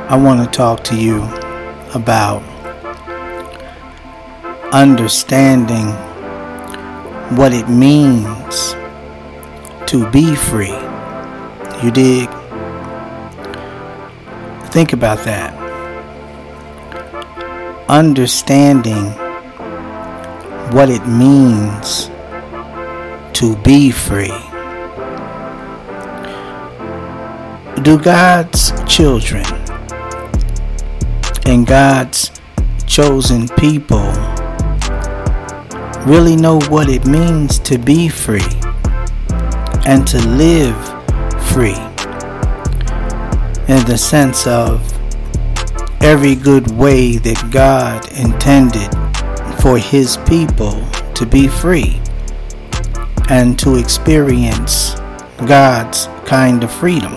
I want to talk to you about understanding what it means to be free. You dig? Think about that. Understanding what it means to be free. Do God's children and God's chosen people really know what it means to be free and to live free, in the sense of every good way that God intended for His people to be free and to experience God's kind of freedom?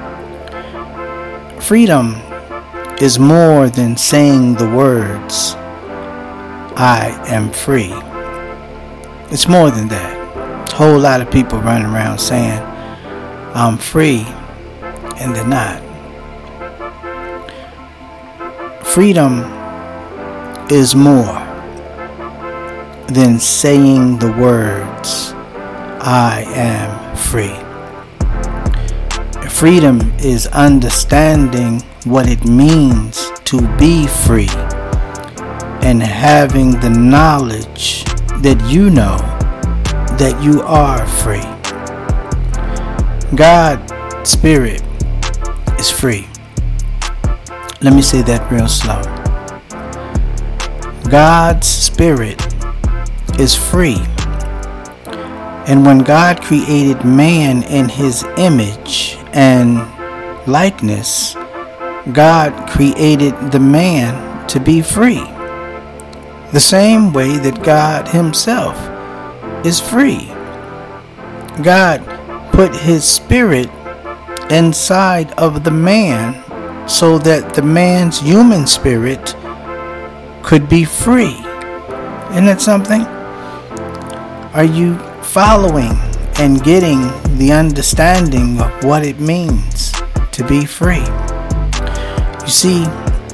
Freedom is more than saying the words, "I am free." It's more than that. A whole lot of people running around saying, "I'm free," and they're not. Freedom is more than saying the words, "I am free." Freedom is understanding what it means to be free and having the knowledge that you know that you are free. God's Spirit is free. Let me say that real slow. God's Spirit is free. And when God created man in His image and likeness, God created the man to be free. The same way that God Himself is free. God put His Spirit inside of the man so that the man's human spirit could be free. Isn't that something? Are you following and getting the understanding of what it means to be free? You see,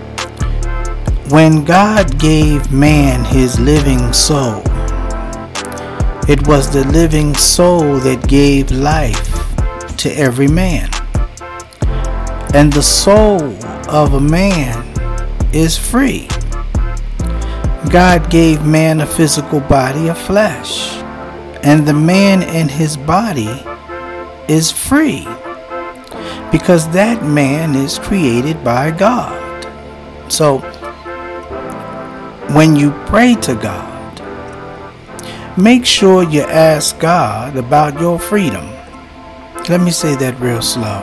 when God gave man his living soul, it was the living soul that gave life to every man. And the soul of a man is free. God gave man a physical body of flesh, and the man in his body is free because that man is created by God. So when you pray to God, make sure you ask God about your freedom. Let me say that real slow.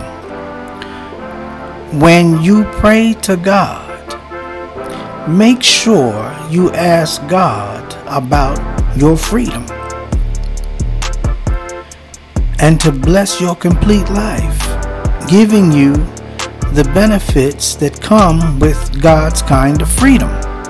When you pray to God, make sure you ask God about your freedom and to bless your complete life, giving you the benefits that come with God's kind of freedom.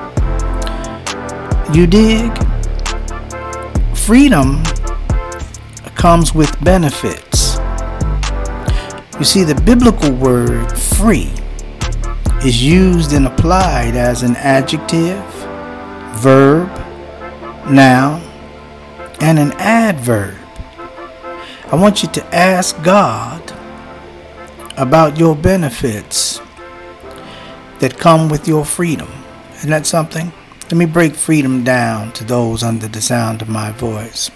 You dig? Freedom comes with benefits. You see, the biblical word free is used and applied as an adjective, verb, noun, and an adverb. I want you to ask God about your benefits that come with your freedom. Isn't that something? Let me break freedom down to those under the sound of my voice.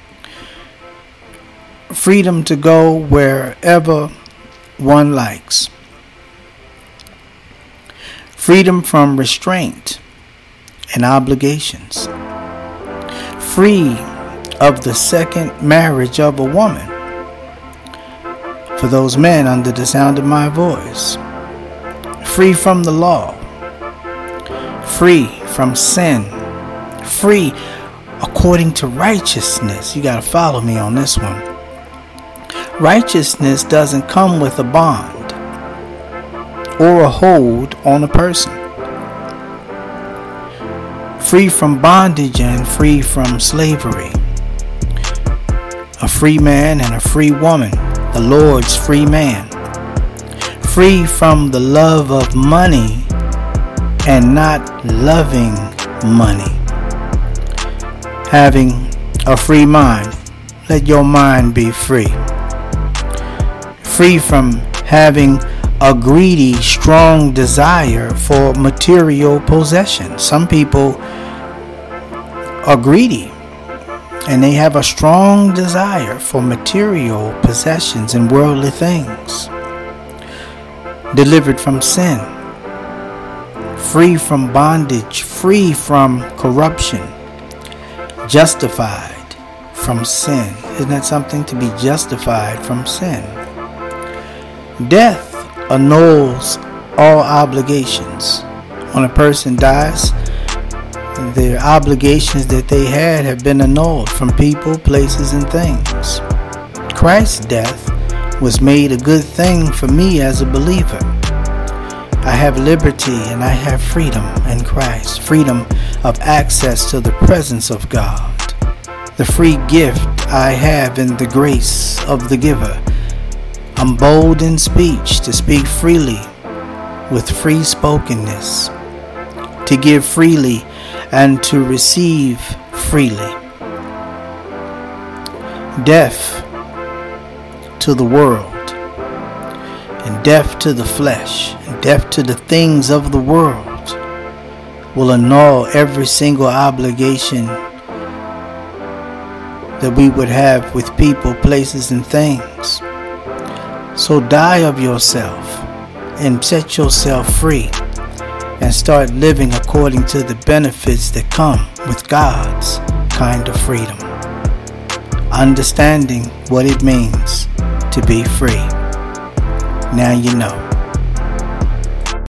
Freedom to go wherever one likes. Freedom from restraint and obligations. Free of the second marriage of a woman. For those men under the sound of my voice. Free from the law. Free from sin. Free according to righteousness. You got to follow me on this one. Righteousness doesn't come with a bond or a hold on a person. Free from bondage and free from slavery. A free man and a free woman, the Lord's free man. free from the love of money and not loving money. Having a free mind. Let your mind be free. Free from having a greedy, strong desire for material possession. Some people are greedy and they have a strong desire for material possessions and worldly things. Delivered from sin. Free from bondage. Free from corruption. Justified from sin. Isn't that something, to be justified from sin? Death annuls all obligations. When a person dies, their obligations that they had have been annulled from people, places, and things. Christ's death was made a good thing for me as a believer. I have liberty and I have freedom in Christ. Freedom of access to the presence of God. The free gift I have in the grace of the giver. I'm bold in speech to speak freely with free spokenness, to give freely and to receive freely. Death to the world and death to the flesh and death to the things of the world will annul every single obligation that we would have with people, places, and things. So die of yourself and set yourself free and start living according to the benefits that come with God's kind of freedom. Understanding what it means to be free. Now you know.